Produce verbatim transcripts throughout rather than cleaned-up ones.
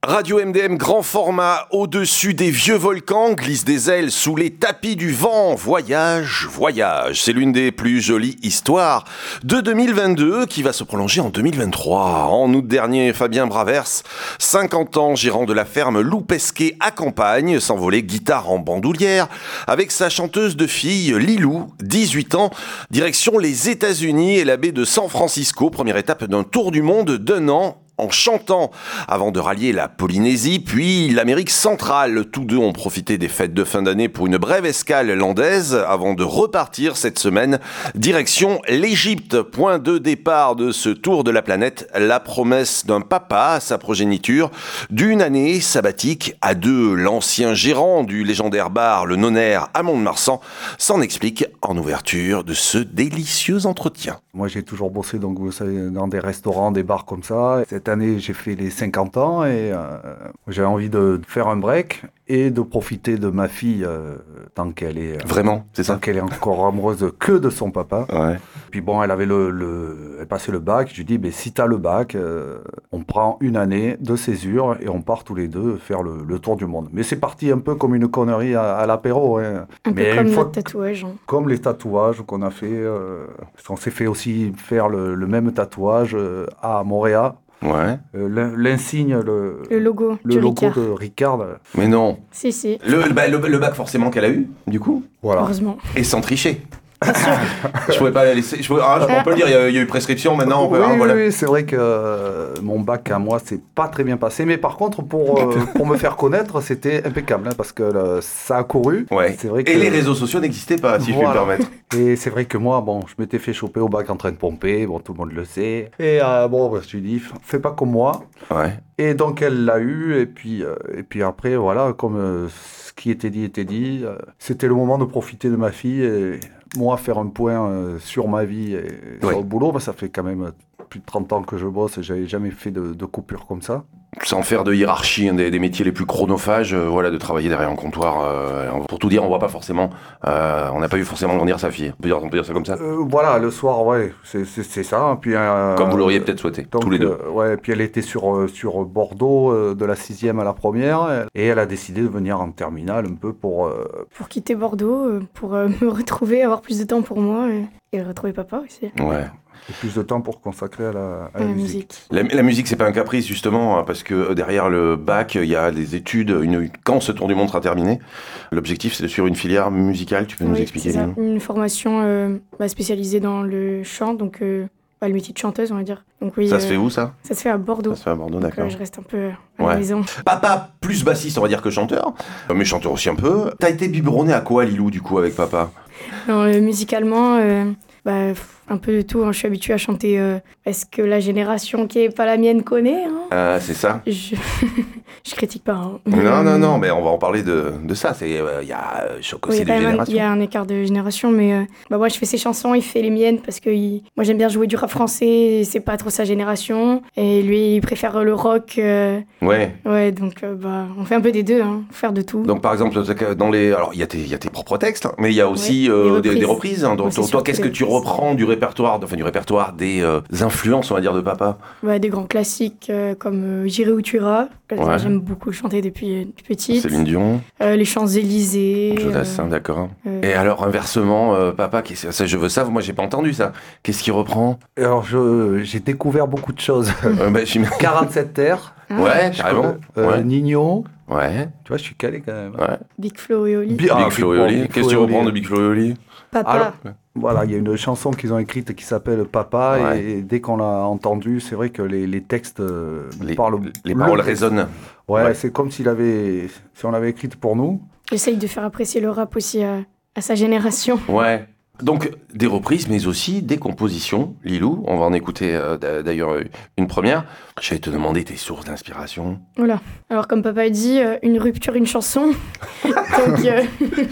Radio M D M grand format, au-dessus des vieux volcans, glisse des ailes sous les tapis du vent. Voyage, voyage, c'est l'une des plus jolies histoires de deux mille vingt-deux qui va se prolonger en deux mille vingt-trois. En août dernier, Fabien Bravers, cinquante ans, gérant de la ferme Loupesquet à Campagne, s'envolait guitare en bandoulière avec sa chanteuse de fille Lilou, dix-huit ans, direction les États-Unis et la baie de San Francisco, première étape d'un tour du monde d'un an en chantant, avant de rallier la Polynésie, puis l'Amérique centrale. Tous deux ont profité des fêtes de fin d'année pour une brève escale landaise, avant de repartir cette semaine, direction l'Égypte. Point de départ de ce tour de la planète, la promesse d'un papa à sa progéniture, d'une année sabbatique à deux. L'ancien gérant du légendaire bar Le Nonaire à Mont-de-Marsan s'en explique en ouverture de ce délicieux entretien. Moi, j'ai toujours bossé donc, vous savez, dans des restaurants, des bars comme ça. Cette année, j'ai fait les cinquante ans et euh, j'ai envie de faire un break et de profiter de ma fille euh, tant qu'elle est... Euh, Vraiment, c'est ça. Tant qu'elle est encore amoureuse que de son papa. Ouais. Puis bon, elle avait le, le, elle passait le bac. Je lui dis, ben, si t'as le bac, euh, on prend une année de césure et on part tous les deux faire le, le tour du monde. Mais c'est parti un peu comme une connerie à, à l'apéro. Hein. Un Mais peu comme une fois, notre tatouage. Hein. Comme les tatouages qu'on a fait. Euh, parce qu'on s'est fait aussi faire le, le même tatouage euh, à Montréal. Ouais. Euh, l'insigne, le, Le logo le du logo Ricard. de Ricard. Mais non. Si, si. Le, bah, le, le bac forcément qu'elle a eu, du coup. Voilà. Heureusement. Et sans tricher. Je pouvais pas la laisser. Je pouvais, ah, on peut le dire, il y, a, il y a eu prescription maintenant. On peut, Oui, ah, oui, voilà. oui, c'est vrai que euh, mon bac à moi, c'est pas très bien passé. Mais par contre, pour, euh, pour me faire connaître, c'était impeccable. Hein, parce que euh, ça a couru. Ouais. C'est vrai que... Et les réseaux sociaux n'existaient pas, si Voilà. je puis me permettre. Et c'est vrai que moi, bon, je m'étais fait choper au bac en train de pomper. Bon, tout le monde le sait. Et euh, bon, bah, je lui dis, fais pas comme moi. Ouais. Et donc, elle l'a eu. Et puis, euh, et puis après, voilà, comme euh, ce qui était dit était dit, euh, c'était le moment de profiter de ma fille. Et moi, faire un point euh, sur ma vie et Ouais. sur le boulot, bah, ça fait quand même plus de trente ans que je bosse et j'avais jamais fait de, de coupure comme ça. Sans faire de hiérarchie, un des, des métiers les plus chronophages, euh, voilà, de travailler derrière un comptoir. Euh, pour tout dire, on voit pas forcément, euh, on n'a pas vu forcément grandir sa fille. On peut dire, on peut dire ça comme ça. Euh, voilà, le soir, ouais, c'est, c'est, c'est ça. Puis, euh, Comme vous l'auriez peut-être souhaité, donc, tous les deux. euh, ouais, puis elle était sur, euh, sur Bordeaux, euh, de la sixième à la première, et elle a décidé de venir en terminale un peu pour... Euh, Pour quitter Bordeaux, euh, pour euh, me retrouver, avoir plus de temps pour moi euh, et retrouver papa aussi. Ouais. et plus de temps pour consacrer à la, à À la la musique. musique. La, la musique, c'est pas un caprice, justement, hein, parce que derrière le bac, il y a des études. Une, quand ce tour du monde sera terminé, l'objectif, c'est de suivre une filière musicale. Tu peux nous Oui, expliquer, c'est ça. Lilou ? Une formation euh, bah, spécialisée dans le chant, donc euh, bah, le métier de chanteuse, on va dire. Donc, oui, Ça se euh, fait où, ça ? Ça se fait à Bordeaux. Ça se fait à Bordeaux, Donc, d'accord. euh, je reste un peu à Ouais. la maison. Papa, plus bassiste, on va dire, que chanteur, mais chanteur aussi un peu. T'as été biberonné à quoi, Lilou, du coup, avec papa ? Non, euh, musicalement, euh, bah, pff, un peu de tout. Hein. Je suis habituée à chanter euh, est-ce que la génération qui est pas la mienne connaît. Hein. Ah, c'est ça ? Je... je critique pas. Hein. Non, non, non, mais on va en parler de, de ça. Il euh, y a euh, choc Oui, aussi il y des a quand même un- générations. il y a un écart de génération, mais euh, bah, moi je fais ses chansons, il fait les miennes parce que il- moi j'aime bien jouer du rap français, et c'est pas trop sa génération, et lui il préfère le rock. euh, Ouais. Ouais, donc euh, bah, on fait un peu des deux, hein, faire de tout. Donc, par exemple, dans les, alors il y a tes, il y a tes propres textes, hein, mais il y a aussi Ouais, euh, des des, reprises. des reprises. Hein. Donc, Ouais, c'est toi, surtout qu'est-ce que des tu reprises. reprends du répertoire, enfin du répertoire des euh, influences, on va dire, de papa ? Bah, des grands classiques euh, comme euh, J'irai où tu iras, que Ouais. j'aime beaucoup le chanter depuis, euh, depuis petite. Céline Dion, Euh, les Champs-Élysées. Jodassin, euh, d'accord. euh, Et alors, inversement, euh, papa, qu'est-ce- ça, je veux ça, moi j'ai pas entendu ça. Qu'est-ce qu'il reprend ? Et alors, je, j'ai découvert beaucoup de choses. euh, bah, j'im- quarante-sept terres, ah, Ouais, carrément. euh, Ouais. Nino, Ouais, tu vois, je suis calé quand même. ouais. Big Flo et Oli. Bi- ah, Big Flo et bon, Oli. Big Qu'est-ce que Flo tu et reprends Oli. de Big Flo et Oli ? Papa. Alors, Voilà, il y a une chanson qu'ils ont écrite qui s'appelle Papa, Ouais. et dès qu'on l'a entendue, c'est vrai que les, les textes euh, Les, parlent. les le paroles texte. résonnent. Ouais, Ouais. c'est comme s'il avait, si on l'avait écrite pour nous. J'essaye de faire apprécier le rap aussi à, à sa génération. Ouais. Donc, des reprises, mais aussi des compositions. Lilou, on va en écouter euh, d'a- d'ailleurs euh, une première. J'allais te demander tes sources d'inspiration. Voilà. Alors, comme papa dit, euh, une rupture, une chanson. donc, euh,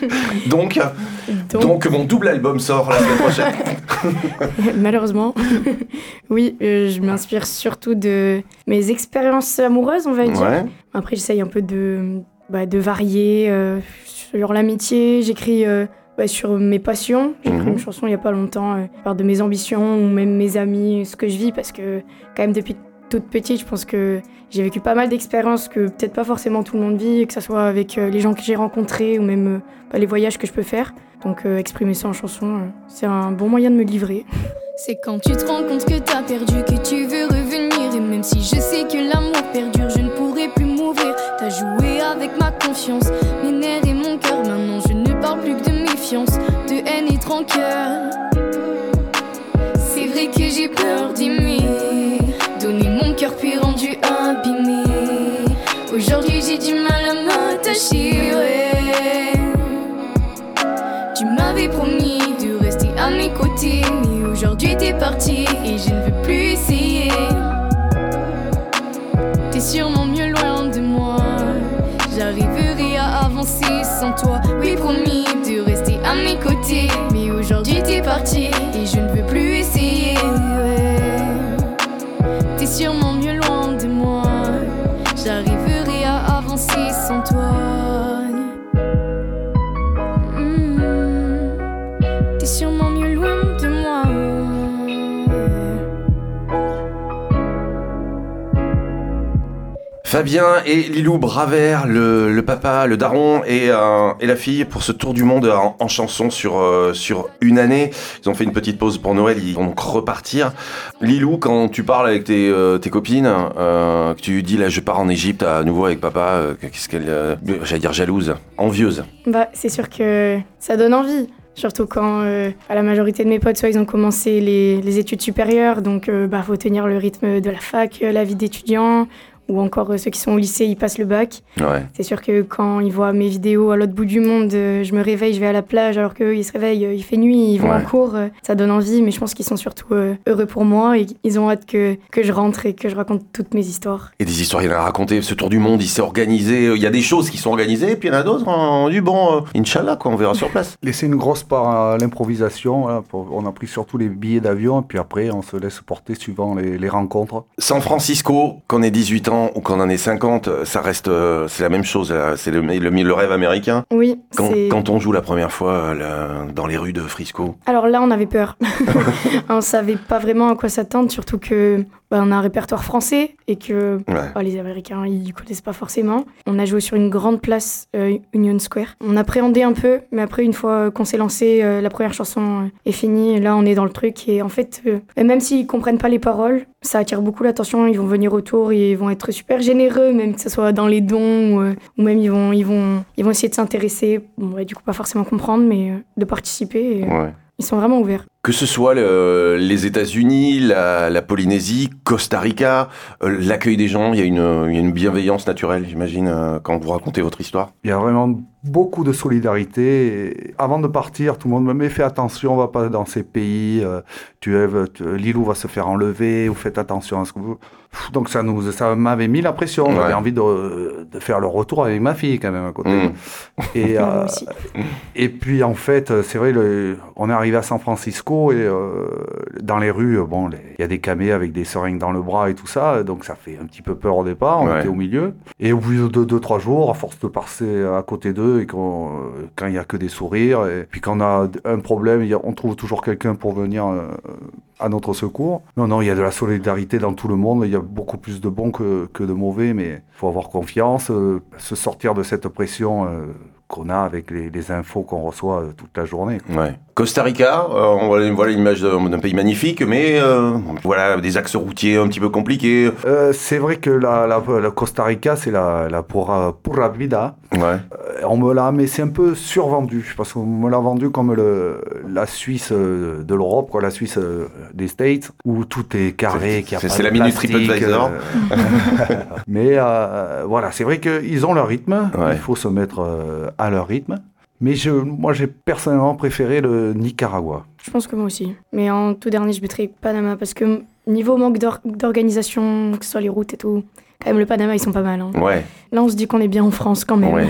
Donc, donc, donc, mon double album sort la semaine prochaine. malheureusement, oui, euh, je m'inspire surtout de mes expériences amoureuses, on va dire. Ouais. Après, j'essaye un peu de, bah, de varier euh, sur l'amitié. J'écris euh, bah, sur mes passions. J'ai écrit Mhm. une chanson il n'y a pas longtemps, euh, qui parle de mes ambitions ou même mes amis, ce que je vis, parce que quand même depuis toute petite, je pense que j'ai vécu pas mal d'expériences que peut-être pas forcément tout le monde vit, que ce soit avec euh, les gens que j'ai rencontrés ou même euh, bah, les voyages que je peux faire. Donc euh, exprimer ça en chanson, euh, c'est un bon moyen de me livrer. C'est quand tu te rends compte que t'as perdu, que tu veux revenir. Et même si je sais que l'amour perdure, je ne pourrai plus m'ouvrir. T'as joué avec ma confiance, mes nerfs et mon cœur. Maintenant je ne parle plus que de méfiance, de haine et de rancœur. C'est vrai que j'ai peur d'aimer, donner mon cœur puis rendu abîmé. Aujourd'hui j'ai du mal à m'attacher, ouais. Tu m'avais promis de rester à mes côtés, mais aujourd'hui t'es parti et je ne veux plus essayer. T'es sûrement mieux loin de moi, j'arriverai à avancer sans toi. Oui promis de rester à mes côtés, mais aujourd'hui t'es parti et je ne veux plus essayer, ouais. T'es sûrement mieux loin de moi, j'arriverai à avancer sans toi. Sûrement mieux loin de moi. Fabien et Lilou Bravert, le, le papa, le daron et, euh, et la fille pour ce tour du monde en, en chanson sur, euh, sur une année. Ils ont fait une petite pause pour Noël, ils vont donc repartir. Lilou, quand tu parles avec tes, euh, tes copines, euh, que tu dis là je pars en Égypte à nouveau avec papa, euh, qu'est-ce qu'elle, euh, j'allais dire jalouse, envieuse. Bah c'est sûr que ça donne envie. Surtout quand euh, à la majorité de mes potes, soit ils ont commencé les, les études supérieures, donc euh, bah, faut tenir le rythme de la fac, la vie d'étudiant, ou encore euh, ceux qui sont au lycée, ils passent le bac. Ouais. C'est sûr que quand ils voient mes vidéos à l'autre bout du monde, euh, je me réveille, je vais à la plage, alors qu'eux, ils se réveillent, euh, il fait nuit, ils vont Ouais. en cours, euh, ça donne envie, mais je pense qu'ils sont surtout euh, heureux pour moi et ils ont hâte que, que je rentre et que je raconte toutes mes histoires. Et des histoires, il y en a à raconter. Ce tour du monde, il s'est organisé. Il y a des choses qui sont organisées, puis il y en a d'autres. On dit bon, euh, Inch'Allah, quoi, on verra sur place. Laisser une grosse part à l'improvisation. Voilà, pour- on a pris surtout les billets d'avion, puis après, on se laisse porter suivant les, les rencontres. San Francisco, qu'on ait dix-huit ans ou qu'on en ait cinquante, ça reste, euh, c'est la même chose. là. C'est le, le, le rêve américain. Oui, Quand, c'est... quand on joue la première fois euh, là, dans les rues de Frisco. Alors là, on avait peur. On savait pas vraiment à quoi s'attendre, surtout que bah, on a un répertoire français et que Ouais. bah, les Américains, ils connaissent pas forcément. On a joué sur une grande place, euh, Union Square. On appréhendait un peu, mais après, une fois qu'on s'est lancé, euh, la première chanson euh, est finie. Et là, on est dans le truc. Et en fait, euh, même s'ils comprennent pas les paroles, ça attire beaucoup l'attention. Ils vont venir autour et ils vont être super généreux, même que ce soit dans les dons ou, euh, ou même ils vont, ils, vont, ils vont essayer de s'intéresser. Bon, ouais, du coup, pas forcément comprendre, mais euh, de participer. Et, euh, Ouais. Ils sont vraiment ouverts. Que ce soit le- les États-Unis, la, la Polynésie, Costa Rica, euh, l'accueil des gens, il y a une, il y a une bienveillance naturelle, j'imagine, euh, quand vous racontez votre histoire. Il y a vraiment beaucoup de solidarité. Et avant de partir, tout le monde me dit, mais fais attention, on va pas dans ces pays, euh, tu, tu, Lilou va se faire enlever, ou faites attention à ce que vous... Donc ça, nous, ça m'avait mis la pression. Ouais. J'avais envie de, de faire le retour avec ma fille quand même à côté. Mmh. Et, Moi euh, aussi. et puis en fait, c'est vrai, le, on est arrivé à San Francisco et euh, dans les rues, bon, il y a des camés avec des seringues dans le bras et tout ça, donc ça fait un petit peu peur au départ. On Ouais. était au milieu. Et au bout de deux, trois jours, à force de passer à côté d'eux et qu'on, quand il y a que des sourires, et puis quand on a un problème, il y a- on trouve toujours quelqu'un pour venir euh, à notre secours. Non, non, il y a de la solidarité dans tout le monde. Il y a beaucoup plus de bons que, que de mauvais, mais il faut avoir confiance, euh, se sortir de cette pression euh, qu'on a avec les, les infos qu'on reçoit euh, toute la journée. Ouais. Costa Rica, euh, on voit, voilà l'image d'un d'un pays magnifique, mais euh, voilà des axes routiers un petit peu compliqués. Euh, c'est vrai que la, la, la Costa Rica, c'est la, la pura, pura vida. Ouais. Euh, on me l'a, mais c'est un peu survendu, parce qu'on me l'a vendu comme le, la Suisse euh, de l'Europe, quoi, la Suisse euh, des States, où tout est carré, qu'il y a C'est- pas c'est de la minute plastique, TripAdvisor. euh, mais euh, voilà, c'est vrai qu'ils ont leur rythme, Ouais. il faut se mettre euh, à leur rythme. Mais je, moi, j'ai personnellement préféré le Nicaragua. Je pense que moi aussi. Mais en tout dernier, je mettrais Panama parce que niveau manque d'or- d'organisation, que ce soit les routes et tout, quand même le Panama, ils sont pas mal. Hein. Ouais. Là, on se dit qu'on est bien en France quand même. Ouais.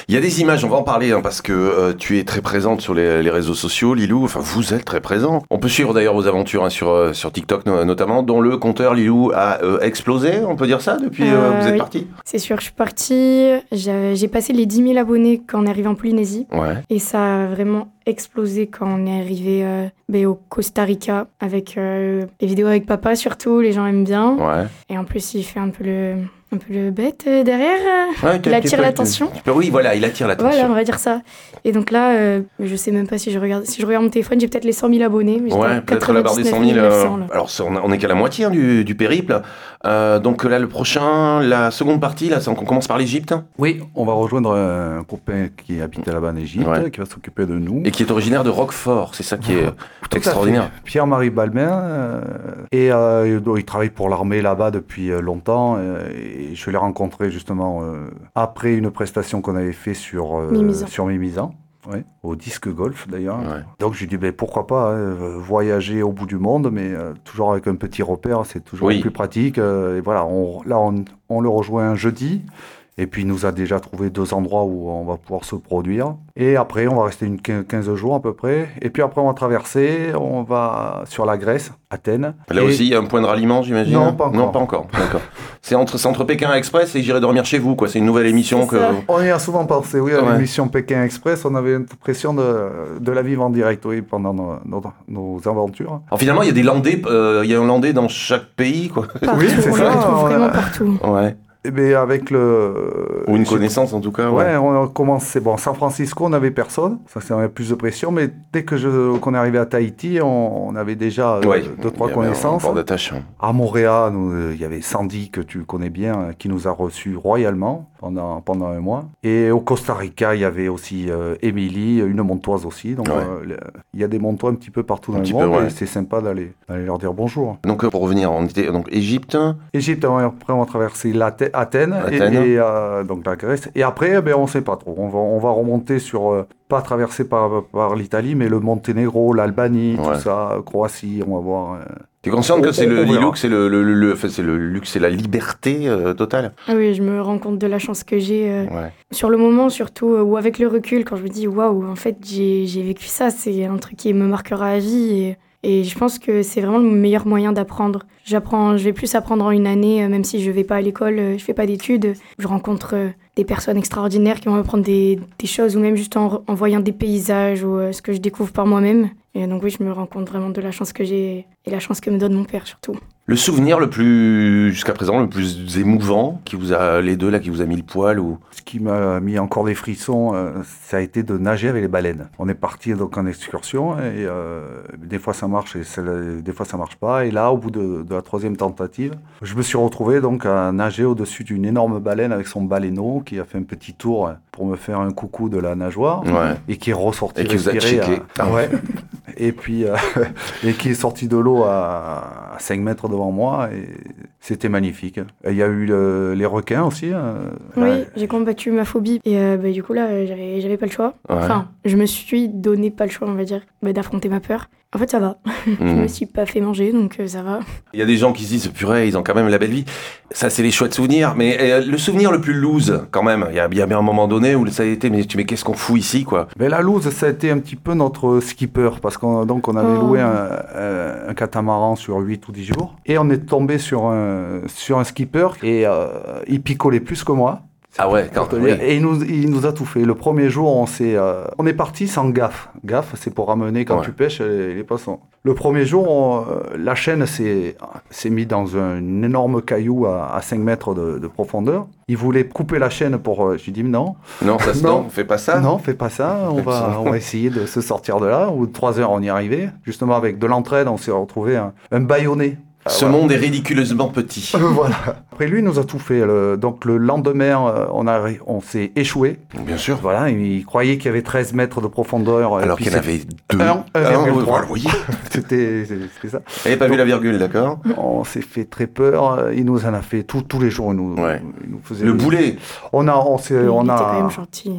Il y a des images, on va en parler, hein, parce que euh, tu es très présente sur les, les réseaux sociaux, Lilou. Enfin, vous êtes très présent. On peut suivre d'ailleurs vos aventures hein, sur, euh, sur TikTok no- notamment, dont le compteur Lilou a euh, explosé, on peut dire ça, depuis euh, Euh, vous êtes oui. parti. C'est sûr, je suis partie, j'ai j'ai passé les dix mille abonnés quand on est arrivé en Polynésie. Ouais. Et ça a vraiment explosé quand on est arrivé euh, ben, au Costa Rica, avec euh, les vidéos avec papa surtout, les gens aiment bien. Ouais. Et en plus, il fait un peu le, un peu le bête euh, derrière. Ouais, tu- Il tu attire peux- l'attention. tu peux- Oui, voilà, il attire l'attention. Voilà, on va dire ça. Et donc là, euh, je sais même pas si je regarde, si je regarde mon téléphone, j'ai peut-être les cent mille abonnés. Mais j'étais à Ouais, peut-être la barre des cent mille. quatre-vingt-dix-neuf mille neuf cents, euh, là. alors, c'est- on, a- on est qu'à la moitié hein, du, du périple. Euh, donc là, le prochain, la seconde partie, là, c'est- on commence par l'Égypte Oui, on va rejoindre un copain qui habite là-bas en Égypte, Ouais. qui va s'occuper de nous. et qui est originaire de Roquefort. C'est ça qui est Tout à extraordinaire. fait. Pierre-Marie Balmain, euh, et euh, il il travaille pour l'armée là-bas depuis euh, longtemps, euh, et je l'ai rencontré justement euh, après une prestation qu'on avait fait sur, euh, Mimizan. sur Mimizan. Ouais, au disque golf d'ailleurs. Ouais. Donc je lui dis ben, pourquoi pas hein, euh, voyager au bout du monde, mais euh, toujours avec un petit repère, c'est toujours Oui. plus pratique. euh, et voilà, on, là on, on le rejoint un jeudi. Et puis il nous a déjà trouvé deux endroits où on va pouvoir se produire. Et après, on va rester une quinze quinze jours à peu près. Et puis après, on va traverser, on va sur la Grèce, Athènes. Là Et- aussi, il y a un point de ralliement, j'imagine. Non, pas encore. Non, pas encore. D'accord. C'est entre, c'est entre Pékin Express et J'irai dormir chez vous, quoi. C'est une nouvelle émission C'est que. ça. On y a souvent pensé, oui, à Ouais. l'émission Pékin Express. On avait l'impression de, de la vivre en direct, oui, pendant nos, nos, nos aventures. Alors finalement, il y a des Landais, euh, il y a un Landais dans chaque pays, quoi. Partout, Oui, c'est on ça, les retrouve on a- vraiment partout. Ouais. Et bien avec le... Ou une j'ai- connaissance, en tout cas. Ouais, Ouais. on a commencé. Bon, San Francisco, on n'avait personne. Ça, c'est on avait plus de pression. Mais dès que je, qu'on est arrivé à Tahiti, on, on avait déjà euh, Ouais. deux, trois Il y avait un connaissances. port d'attache. À Montréal, nous, euh, il y avait Sandy, que tu connais bien, euh, qui nous a reçus royalement pendant, pendant un mois. Et au Costa Rica, il y avait aussi euh, Émilie, une montoise aussi. Donc, Ouais. euh, le- il y a des montois un petit peu partout dans Un le petit monde. peu, ouais. Et c'est sympa d'aller, d'aller leur dire bonjour. Donc, euh, pour revenir, on était donc Égypte. Égypte, ouais, après, on va traverser l'Athè- Athènes, et- Athènes. et, euh, donc la Grèce. Et après, ben, on ne sait pas trop. On va, on va remonter sur, euh, pas traverser par, par l'Italie, mais le Monténégro, l'Albanie, Ouais. tout ça, Croatie, on va voir. euh. T'es consciente que On- c'est on- le on verra. Lilou, que c'est le, le, le, le- enfin, c'est le luxe, c'est la liberté euh, totale. Ah oui, je me rends compte de la chance que j'ai. euh, Ouais. Sur le moment, surtout, euh, ou avec le recul, quand je me dis waouh, en fait, j'ai j'ai vécu ça, c'est un truc qui me marquera à vie. Et, et je pense que c'est vraiment le meilleur moyen d'apprendre. J'apprends, je vais plus apprendre en une année, euh, même si je vais pas à l'école, euh, je fais pas d'études. Je rencontre euh, des personnes extraordinaires qui vont m'apprendre des, des choses, ou même juste en, en voyant des paysages ou euh, ce que je découvre par moi-même. Et donc oui, je me rends compte vraiment de la chance que j'ai et la chance que me donne mon père surtout. Le souvenir le plus, jusqu'à présent, le plus émouvant, qui vous a, les deux là, qui vous a mis le poil ou. Ce qui m'a mis encore des frissons, euh, ça a été de nager avec les baleines. On est parti donc en excursion et euh, des fois ça marche et c'est- des fois ça marche pas. Et là, au bout de, de la troisième tentative, je me suis retrouvé donc à nager au-dessus d'une énorme baleine avec son baleineau qui a fait un petit tour pour me faire un coucou de la nageoire Ouais. et qui est ressorti Et qui vous a respirer checké. à- ouais. Et puis euh, et qui est sorti de l'eau à, à cinq mètres devant moi et c'était magnifique. Et il y a eu le- les requins aussi. euh, Oui, là, j'ai combattu ma phobie et euh, bah, du coup là, euh, j'avais, j'avais pas le choix. Ouais. Enfin, je me suis donné pas le choix, on va dire, bah, d'affronter ma peur. En fait, ça va. Je Mhm. me suis pas fait manger, donc euh, ça va. Il y a des gens qui se disent, purée, ils ont quand même la belle vie. Ça, c'est les chouettes souvenirs. Mais euh, le souvenir le plus loose, quand même, il y a, il y a bien un moment donné où ça a été, mais, tu- mais qu'est-ce qu'on fout ici, quoi. Mais la loose, ça a été un petit peu notre skipper, parce qu'on donc on avait Oh. loué un, un- un catamaran sur huit ou dix jours, et on est tombé sur un, sur un skipper, et euh, il picolait plus que moi. Ah ouais, quand, Pour te oui. dire. Et il nous, il nous a tout fait. Le premier jour, on, s'est, euh, on est parti sans gaffe. Gaffe, c'est pour ramener quand Ouais. tu pêches les, les poissons. Le premier jour, on, euh, la chaîne s'est, s'est mise dans un énorme caillou à, à cinq mètres de, de profondeur. Il voulait couper la chaîne pour... Euh, j'ai dit non. Non, ça se Non. non, fais pas ça. Non, fais pas ça. On va, on va essayer de se sortir de là. Au bout de trois heures, on y est arrivé. Justement, avec de l'entraide, on s'est retrouvé un, un bâillonné. Ah, Ce voilà. monde est ridiculeusement petit. Voilà. Après, lui, il nous a tout fait. Le- donc, le lendemain, euh, on, a, on s'est échoué. Bien sûr. Voilà, il croyait qu'il y avait treize mètres de profondeur. et Alors puis qu'il y en c'est- avait deux. Un, un Ah, virgule oui, trois. voilà, oui. C'était c'était ça. Il n'avait pas vu la virgule, d'accord. On s'est fait très peur. Il nous en a fait tout- tous les jours. Il nous, Ouais. il nous faisait Le des- boulet. On a, on s'est, Il on était a. quand même gentil. hein.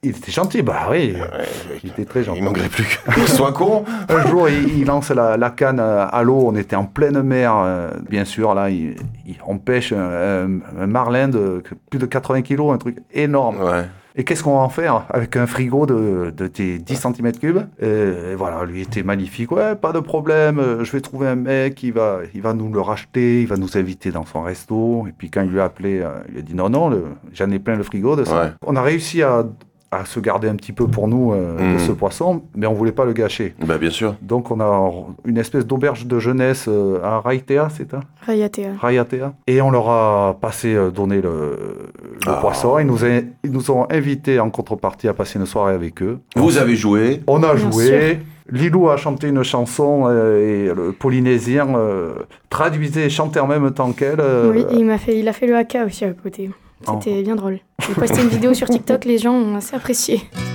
Il était gentil, bah oui, Ouais, il était très gentil. il manquerait plus qu'il soit con. Un jour, il, il lance la, la canne à l'eau, on était en pleine mer, euh, bien sûr, là, il, il, on pêche un, un, un marlin de plus de quatre-vingts kilos, un truc énorme. Ouais. Et qu'est-ce qu'on va en faire avec un frigo de, de tes dix centimètres cubes? Et voilà, lui était magnifique. Ouais, pas de problème, je vais trouver un mec, il va, il va nous le racheter, il va nous inviter dans son resto. Et puis quand il lui a appelé, il a dit non, non, le, j'en ai plein le frigo de ça. Ouais. On a réussi à... à se garder un petit peu pour nous euh, Mmh. de ce poisson, mais on voulait pas le gâcher. Bah bien sûr. Donc on a une espèce d'auberge de jeunesse euh, à Raitea, c'est ça? Rayatea. Raiatea. Et on leur a passé, euh, donné le, le Ah. poisson. Ils nous, a- ils nous ont invités en contrepartie à passer une soirée avec eux. Vous avez joué. On a Bien joué. Lilou a chanté une chanson euh, et le Polynésien euh, traduisait et chantait en même temps qu'elle. euh, Oui, et il, m'a fait, il a fait le haka aussi à côté. C'était bien drôle. J'ai posté une vidéo sur TikTok, les gens ont assez apprécié.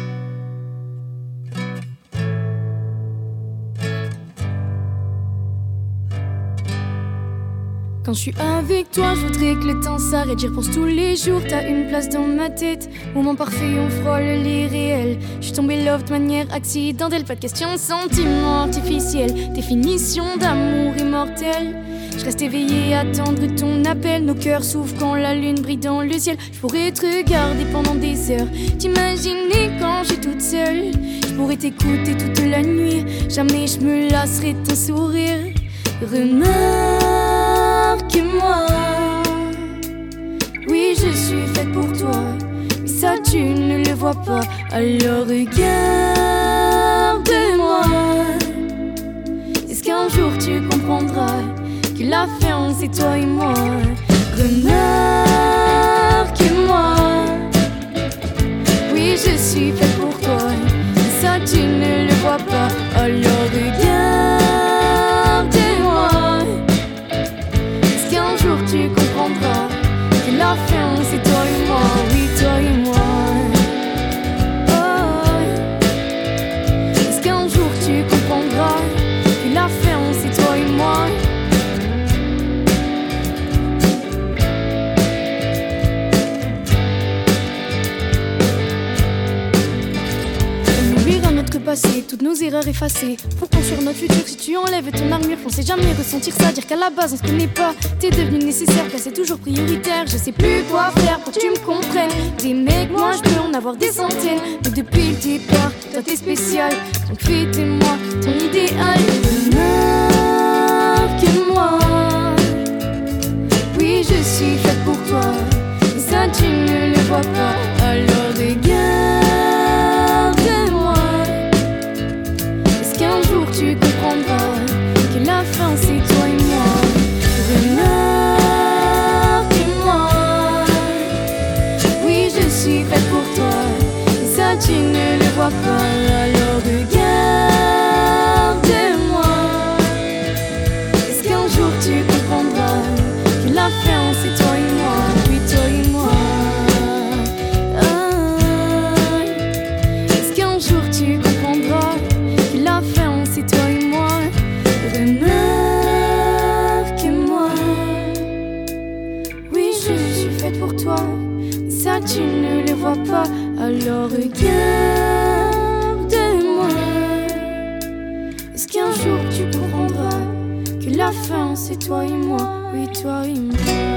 Quand je suis avec toi, je voudrais que le temps s'arrête. J'y repense tous les jours, t'as une place dans ma tête. Moment parfait, on frôle l'irréel. Je suis tombée love de manière accidentelle. Pas de question de sentiments artificiels. Définition d'amour immortel. Je reste éveillée à attendre ton appel. Nos cœurs s'ouvrent quand la lune brille dans le ciel. Je pourrais te regarder pendant des heures. T'imaginer quand je suis toute seule. Je pourrais t'écouter toute la nuit. Jamais je me lasserai de ton sourire. Remarque-moi. Oui, je suis faite pour toi. Mais ça, tu ne le vois pas. Alors regarde-moi. Est-ce qu'un jour tu comprendras que la fin c'est toi et moi? Remarque-moi. Oui, je suis faite pour toi. Mais ça, tu ne le vois pas. Alors regarde-moi. Est-ce qu'un jour tu comprendras que la fin c'est toi et moi? Oui, toi et moi. Oh. Est-ce qu'un jour tu comprendras que la fin c'est toi et moi? Passé, toutes nos erreurs effacées pour construire notre futur. Si tu enlèves ton armure, on sait jamais ressentir ça. Dire qu'à la base on se connaît pas. T'es devenu nécessaire, car c'est toujours prioritaire. Je sais plus quoi faire pour que tu me comprennes. Des mecs, moi je peux en avoir des centaines. Mais depuis le départ, toi t'es spécial. Donc fais-moi ton idéal. Remarque-moi. Oui, je suis faite pour toi. Mais ça tu ne le vois pas. Alors regarde-moi. Qu'un jour tu comprendras que la fin c'est toi et moi. Remarque-moi. Oui, je suis faite pour toi. Et ça tu ne le vois pas. Alors regarde-moi. Est-ce qu'un jour tu comprendras que la fin c'est toi et moi? Oui, toi et moi. Ah. Est-ce qu'un jour tu comprendras que la fin c'est toi et moi? Remarque-moi. Oui, je suis faite pour toi. Mais ça tu ne le vois pas. Alors regarde-moi. Est-ce qu'un jour tu comprendras que la fin c'est toi et moi? Oui, toi et moi.